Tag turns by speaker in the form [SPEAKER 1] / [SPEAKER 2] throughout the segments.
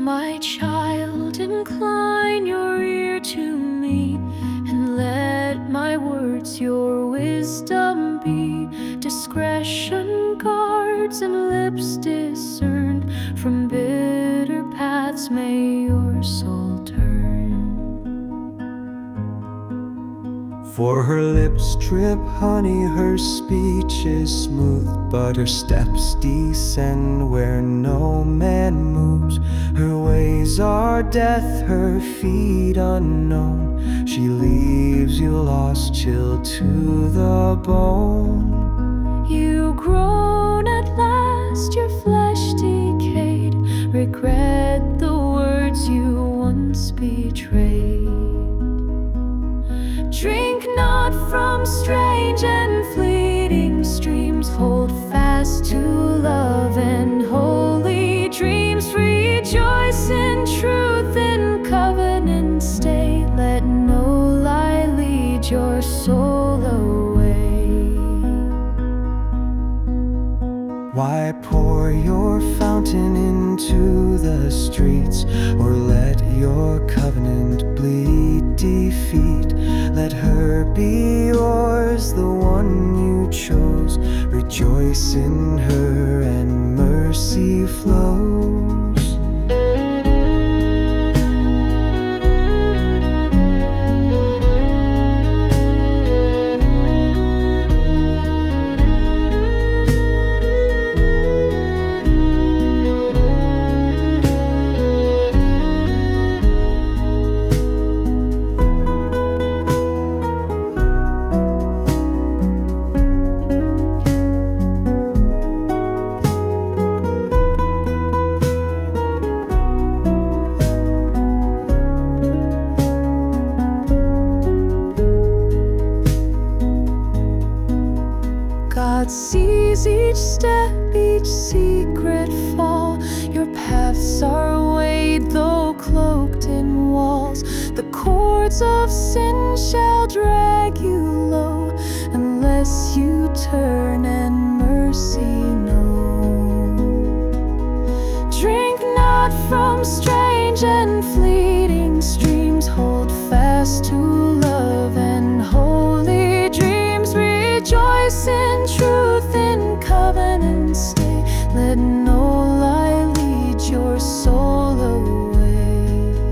[SPEAKER 1] My child, incline your ear to me, and let my words your wisdom be. Discretion guards and lips discerned, from bitter paths may your soul turn.
[SPEAKER 2] For her lips drip honey, her speech is smooth, but her steps descend where no man moves. Her ways are death, her feet unknown. She leaves you lost, chilled to the bone.
[SPEAKER 1] You groan at last, your flesh decayed, regret the words you once betrayed. Drink not from strange and fleeting streams, hold fast to love and holy dreams. Rejoice in truth, in covenant stay, let no lie lead your soul away.
[SPEAKER 2] Why pour your fountain into the streets, or let your covenant bleed defeat? Let her be yours, the one you chose. Rejoice in her and mercy flows.
[SPEAKER 1] God sees each step, each secret fall. Your paths are weighed, though cloaked in walls. The cords of sin shall drag you low, unless you turn and mercy know. Drink not from strange and fleeting streams, hold fast to love and holy dreams. Rejoice in truth, in covenant stay, let no lie lead your soul away.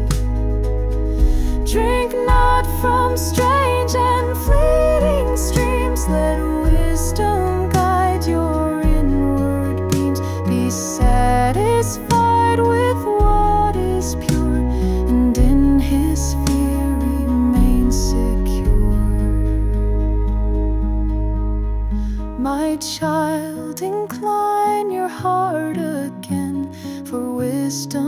[SPEAKER 1] Drink not from strange and fleeting streams, let wisdom guide your inward beams. Be satisfied with what is pure, and in his fear remain secure. My child, incline your heart again, for wisdom